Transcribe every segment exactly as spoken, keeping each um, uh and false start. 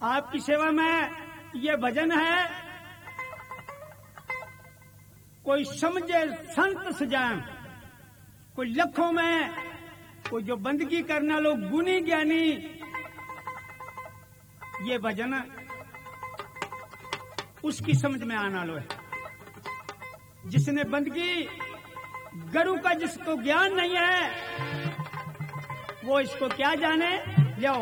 आपकी सेवा में ये भजन है। कोई समझे संत सजान, कोई लखों में, कोई जो बंदगी करना लोग गुनी ज्ञानी, ये भजन उसकी समझ में आना लो है। जिसने बंदगी गुरु का जिसको ज्ञान नहीं है वो इसको क्या जाने। लो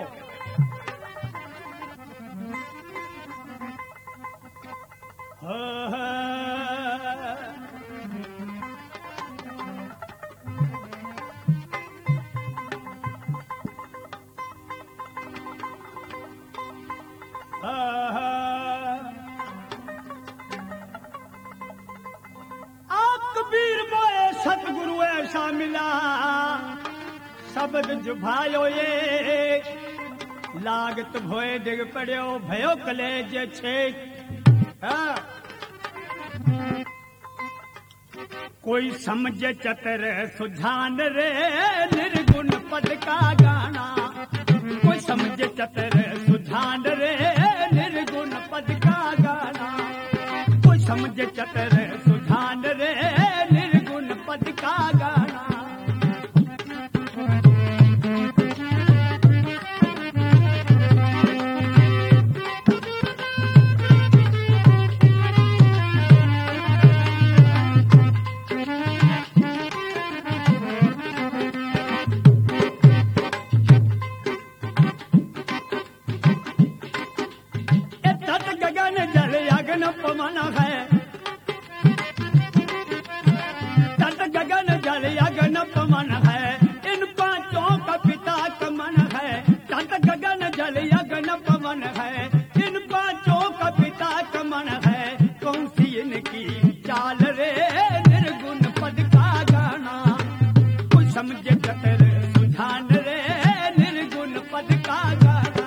कबीर मोए सतगुरु ऐसा मिला, शब्द जुभायो ये लागत भोए डिग पड़ो भयो कलेज छे। हाँ। कोई समझे चतर सुझान रे निर्गुण पद का गाना, कोई समझे चतर सुझान रे निर्गुण पद का गाना, कोई समझे चतर सुझान रे निर्गुण पद का गाना। पवन है तट गगन जल अगन पवन है, इन पांचों का पिता का मन है। तट गगन जल अगन पवन है, इन पांचों का पिता का मन है। कौन सी इनकी चाल रे निर्गुण पद का गाना, कोई समझे चतर सुझान रे निर्गुण पद का गाना।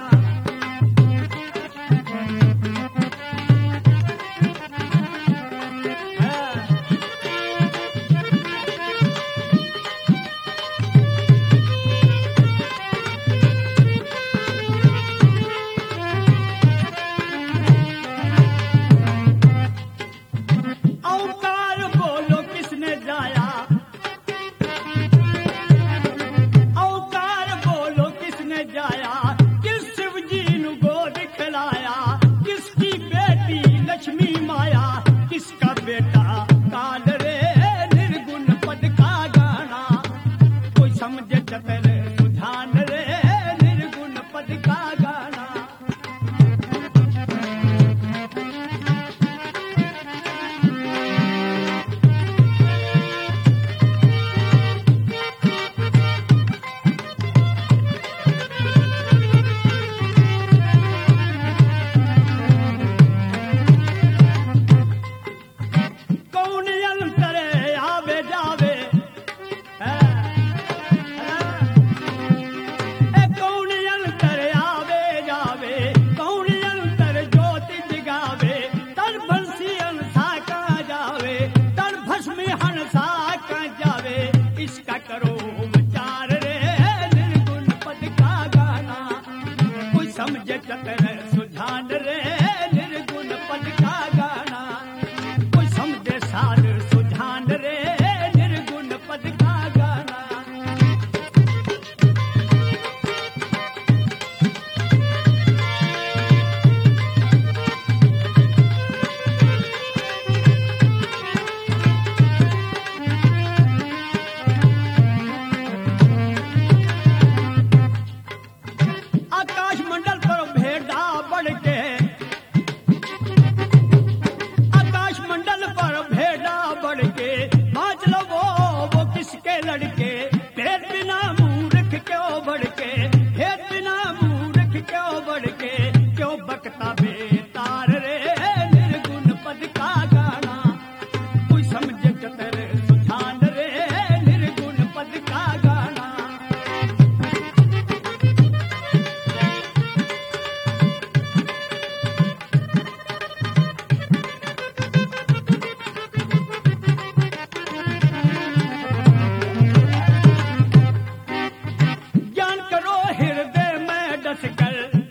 कर